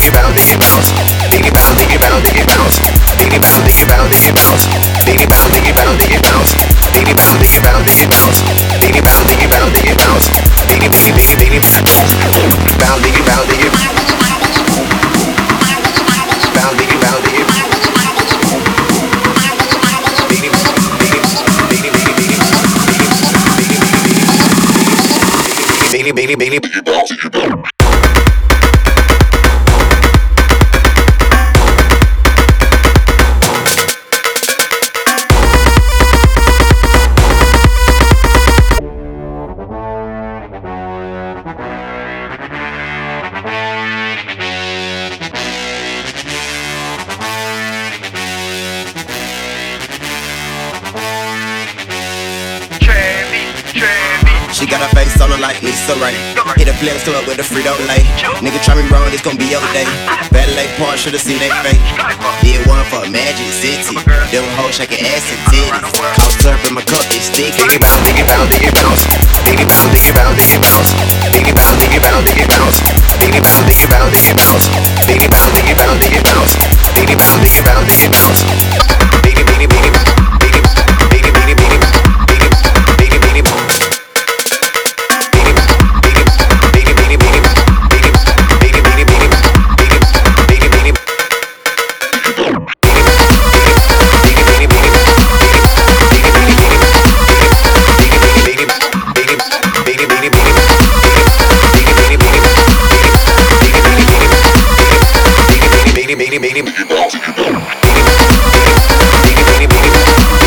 She got her face solo like Lisa Ray. Hit a flex club with a Frito-Lay. Nigga try me wrong, it's gon' be your day. Valet Park, should've seen that fake. Did one for Magic City. Them hoes shaking ass and titties. Cough syrup in my cup, it's sticky. Diggy bounce, diggy bounce, diggy bounce. Diggy bounce, diggy bounce, diggy bounce. Diggy bounce, diggy bounce, diggy bounce. Diggy bounce, diggy bounce, diggy bounce. Diggy bounce, diggy bounce, diggy bounce. Diggy bounce, diggy bounce, diggy bounce. Diggy, diggy, diggy, diggy, diggy, diggy, diggy, diggy, diggy, diggy. Baby,